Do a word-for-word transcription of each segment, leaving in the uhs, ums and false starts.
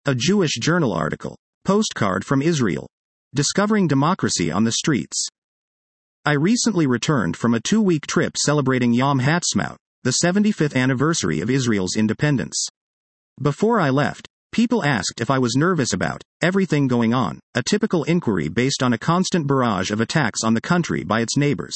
A Jewish Journal article. Postcard from Israel. Discovering Democracy on the Streets. I recently returned from a two-week trip celebrating Yom Ha'atzmaut, the seventy-fifth anniversary of Israel's independence. Before I left, people asked if I was nervous about everything going on, a typical inquiry based on a constant barrage of attacks on the country by its neighbors.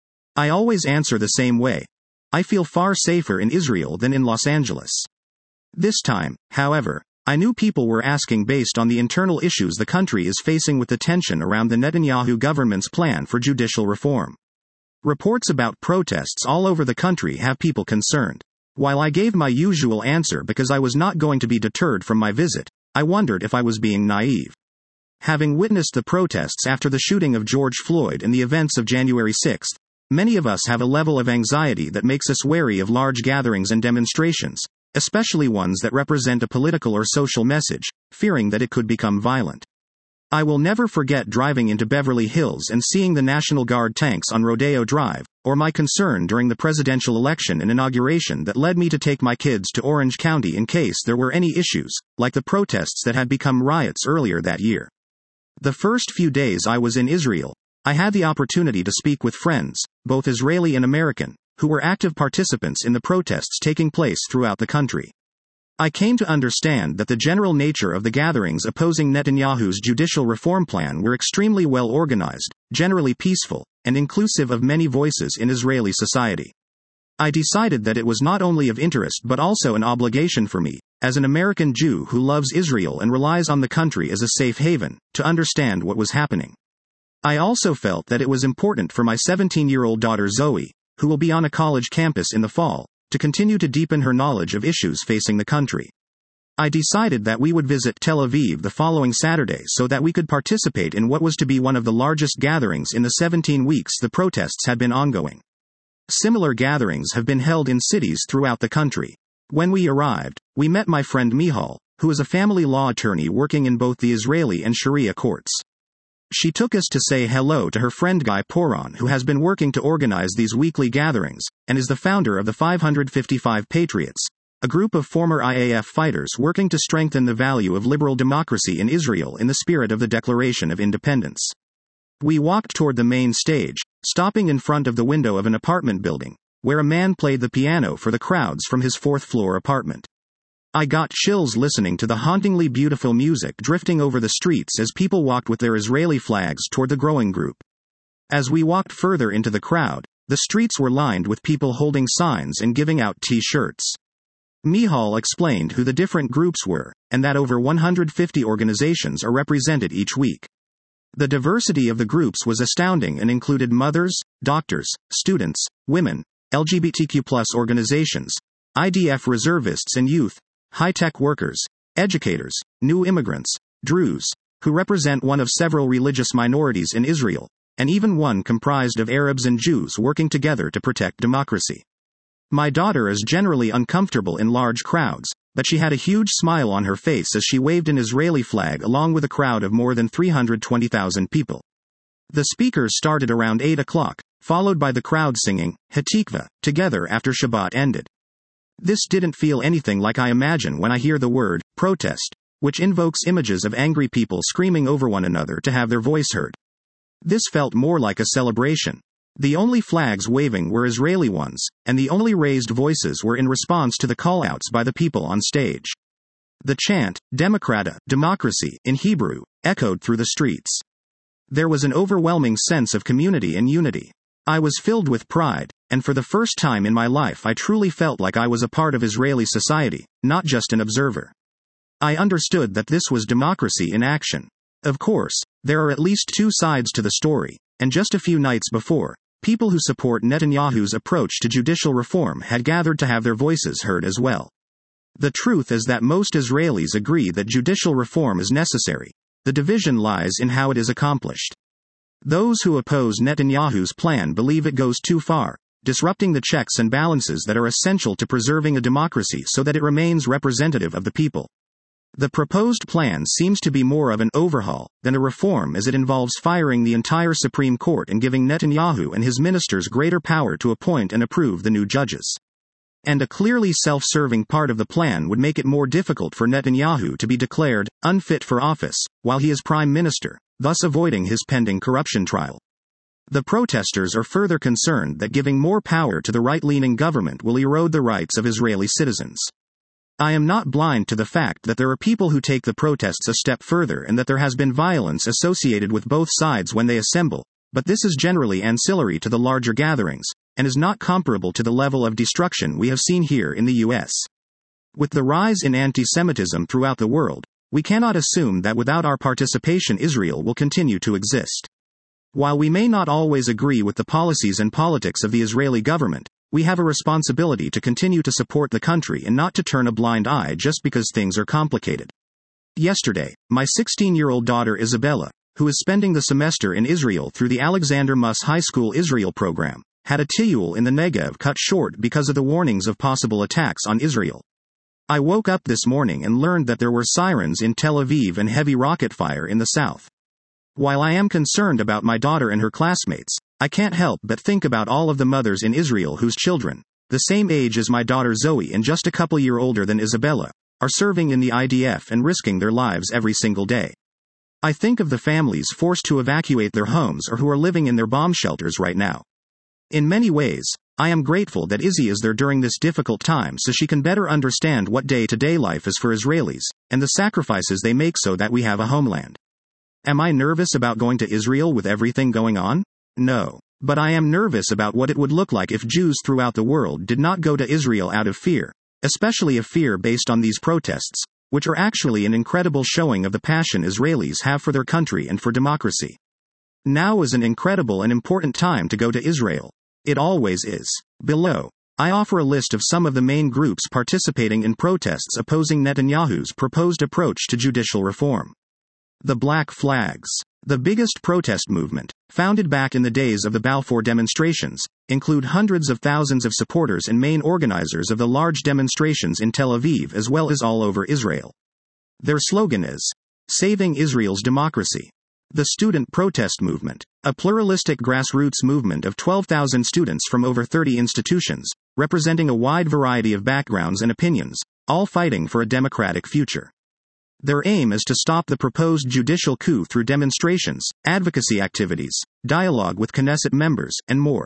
I always answer the same way. I feel far safer in Israel than in Los Angeles. This time, however, I knew people were asking based on the internal issues the country is facing with the tension around the Netanyahu government's plan for judicial reform. Reports about protests all over the country have people concerned. While I gave my usual answer because I was not going to be deterred from my visit, I wondered if I was being naive. Having witnessed the protests after the shooting of George Floyd and the events of January sixth, many of us have a level of anxiety that makes us wary of large gatherings and demonstrations, especially ones that represent a political or social message, fearing that it could become violent. I will never forget driving into Beverly Hills and seeing the National Guard tanks on Rodeo Drive, or my concern during the presidential election and inauguration that led me to take my kids to Orange County in case there were any issues, like the protests that had become riots earlier that year. The first few days I was in Israel, I had the opportunity to speak with friends, both Israeli and American, who were active participants in the protests taking place throughout the country. I came to understand that the general nature of the gatherings opposing Netanyahu's judicial reform plan were extremely well organized, generally peaceful, and inclusive of many voices in Israeli society. I decided that it was not only of interest but also an obligation for me, as an American Jew who loves Israel and relies on the country as a safe haven, to understand what was happening. I also felt that it was important for my seventeen-year-old daughter Zoe, who will be on a college campus in the fall, to continue to deepen her knowledge of issues facing the country. I decided that we would visit Tel Aviv the following Saturday so that we could participate in what was to be one of the largest gatherings in the seventeen weeks the protests had been ongoing. Similar gatherings have been held in cities throughout the country. When we arrived, we met my friend Michal, who is a family law attorney working in both the Israeli and Sharia courts. She took us to say hello to her friend Guy Poron, who has been working to organize these weekly gatherings, and is the founder of the five hundred fifty-five Patriots, a group of former I A F fighters working to strengthen the value of liberal democracy in Israel in the spirit of the Declaration of Independence. We walked toward the main stage, stopping in front of the window of an apartment building, where a man played the piano for the crowds from his fourth-floor apartment. I got chills listening to the hauntingly beautiful music drifting over the streets as people walked with their Israeli flags toward the growing group. As we walked further into the crowd, the streets were lined with people holding signs and giving out T-shirts. Michal explained who the different groups were, and that over one hundred fifty organizations are represented each week. The diversity of the groups was astounding and included mothers, doctors, students, women, L G B T Q plus organizations, I D F reservists and youth, high-tech workers, educators, new immigrants, Druze, who represent one of several religious minorities in Israel, and even one comprised of Arabs and Jews working together to protect democracy. My daughter is generally uncomfortable in large crowds, but she had a huge smile on her face as she waved an Israeli flag along with a crowd of more than three hundred twenty thousand people. The speakers started around eight o'clock, followed by the crowd singing Hatikva together after Shabbat ended. This didn't feel anything like I imagine when I hear the word protest, which invokes images of angry people screaming over one another to have their voice heard. This felt more like a celebration. The only flags waving were Israeli ones, and the only raised voices were in response to the call-outs by the people on stage. The chant, Demokrata, democracy, in Hebrew, echoed through the streets. There was an overwhelming sense of community and unity. I was filled with pride, and for the first time in my life I truly felt like I was a part of Israeli society, not just an observer. I understood that this was democracy in action. Of course, there are at least two sides to the story, and just a few nights before, people who support Netanyahu's approach to judicial reform had gathered to have their voices heard as well. The truth is that most Israelis agree that judicial reform is necessary. The division lies in how it is accomplished. Those who oppose Netanyahu's plan believe it goes too far, disrupting the checks and balances that are essential to preserving a democracy so that it remains representative of the people. The proposed plan seems to be more of an overhaul than a reform, as it involves firing the entire Supreme Court and giving Netanyahu and his ministers greater power to appoint and approve the new judges. And a clearly self-serving part of the plan would make it more difficult for Netanyahu to be declared unfit for office while he is prime minister, thus avoiding his pending corruption trial. The protesters are further concerned that giving more power to the right-leaning government will erode the rights of Israeli citizens. I am not blind to the fact that there are people who take the protests a step further and that there has been violence associated with both sides when they assemble, but this is generally ancillary to the larger gatherings, and is not comparable to the level of destruction we have seen here in the U S. With the rise in anti-Semitism throughout the world, we cannot assume that without our participation Israel will continue to exist. While we may not always agree with the policies and politics of the Israeli government, we have a responsibility to continue to support the country and not to turn a blind eye just because things are complicated. Yesterday, my sixteen-year-old daughter Isabella, who is spending the semester in Israel through the Alexander Muss High School Israel program, had a tiyul in the Negev cut short because of the warnings of possible attacks on Israel. I woke up this morning and learned that there were sirens in Tel Aviv and heavy rocket fire in the south. While I am concerned about my daughter and her classmates, I can't help but think about all of the mothers in Israel whose children, the same age as my daughter Zoe and just a couple year older than Isabella, are serving in the I D F and risking their lives every single day. I think of the families forced to evacuate their homes or who are living in their bomb shelters right now. In many ways, I am grateful that Izzy is there during this difficult time so she can better understand what day-to-day life is for Israelis, and the sacrifices they make so that we have a homeland. Am I nervous about going to Israel with everything going on? No. But I am nervous about what it would look like if Jews throughout the world did not go to Israel out of fear, especially a fear based on these protests, which are actually an incredible showing of the passion Israelis have for their country and for democracy. Now is an incredible and important time to go to Israel. It always is. Below, I offer a list of some of the main groups participating in protests opposing Netanyahu's proposed approach to judicial reform. The Black Flags. The biggest protest movement, founded back in the days of the Balfour demonstrations, include hundreds of thousands of supporters and main organizers of the large demonstrations in Tel Aviv as well as all over Israel. Their slogan is, "Saving Israel's Democracy." The Student Protest Movement, a pluralistic grassroots movement of twelve thousand students from over thirty institutions, representing a wide variety of backgrounds and opinions, all fighting for a democratic future. Their aim is to stop the proposed judicial coup through demonstrations, advocacy activities, dialogue with Knesset members, and more.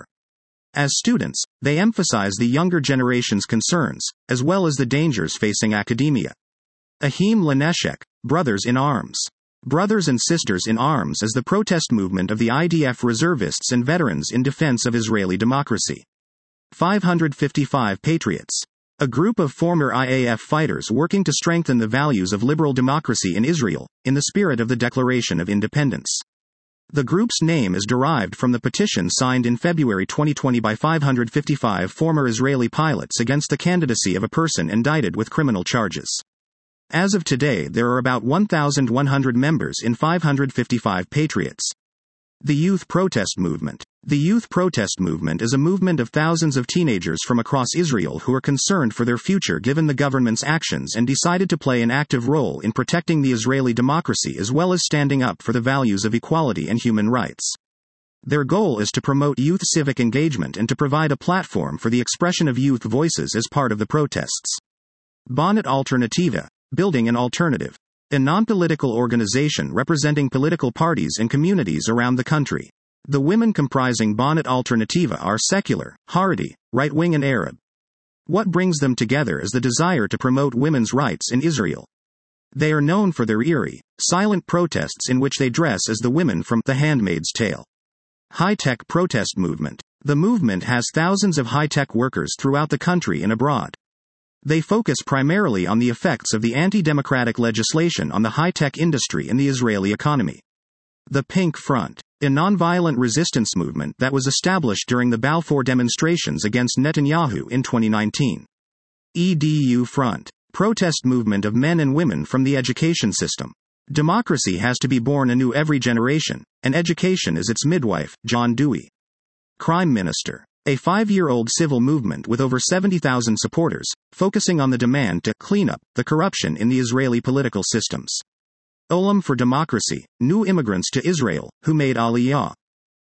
As students, they emphasize the younger generation's concerns, as well as the dangers facing academia. Ahim Laneshek, Brothers in Arms. Brothers and Sisters in Arms is the protest movement of the I D F reservists and veterans in defense of Israeli democracy. five hundred fifty-five Patriots. A group of former I A F fighters working to strengthen the values of liberal democracy in Israel, in the spirit of the Declaration of Independence. The group's name is derived from the petition signed in February twenty twenty by five hundred fifty-five former Israeli pilots against the candidacy of a person indicted with criminal charges. As of today, there are about one thousand one hundred members in five hundred fifty-five Patriots. The Youth Protest Movement. The Youth Protest Movement is a movement of thousands of teenagers from across Israel who are concerned for their future given the government's actions and decided to play an active role in protecting the Israeli democracy as well as standing up for the values of equality and human rights. Their goal is to promote youth civic engagement and to provide a platform for the expression of youth voices as part of the protests. Bonnet Alternativa. Building an Alternative. A non-political organization representing political parties and communities around the country. The women comprising Bonnet Alternativa are secular, Haredi, right-wing and Arab. What brings them together is the desire to promote women's rights in Israel. They are known for their eerie, silent protests in which they dress as the women from The Handmaid's Tale. High-Tech Protest Movement. The movement has thousands of high-tech workers throughout the country and abroad. They focus primarily on the effects of the anti-democratic legislation on the high-tech industry and the Israeli economy. The Pink Front. A nonviolent resistance movement that was established during the Balfour demonstrations against Netanyahu in twenty nineteen. E D U Front. Protest movement of men and women from the education system. Democracy has to be born anew every generation, and education is its midwife, John Dewey. Crime Minister. A five-year-old civil movement with over seventy thousand supporters, focusing on the demand to clean up the corruption in the Israeli political systems. Olam for Democracy, new immigrants to Israel, who made Aliyah.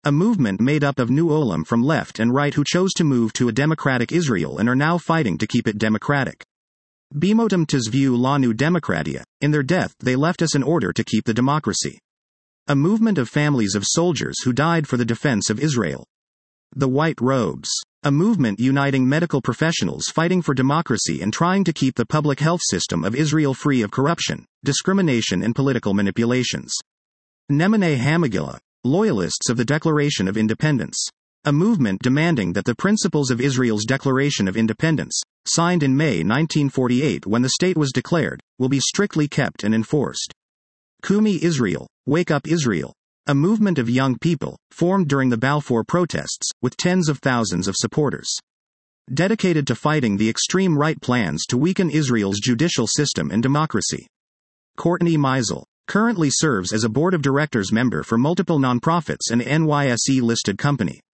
a movement made up of New Olam from left and right who chose to move to a democratic Israel and are now fighting to keep it democratic. Bimotam Tizvu Lanu Demokratia, in their death they left us an order to keep the democracy. A movement of families of soldiers who died for the defense of Israel. The White Robes. A movement uniting medical professionals fighting for democracy and trying to keep the public health system of Israel free of corruption, discrimination and political manipulations. Nemanei Hamagillah, loyalists of the Declaration of Independence. A movement demanding that the principles of Israel's Declaration of Independence, signed in May nineteen forty-eight when the state was declared, will be strictly kept and enforced. Kumi Israel, Wake Up Israel. A movement of young people, formed during the Balfour protests, with tens of thousands of supporters. Dedicated to fighting the extreme right plans to weaken Israel's judicial system and democracy. Courtney Meisel currently serves as a board of directors member for multiple nonprofits and N Y S E-listed company.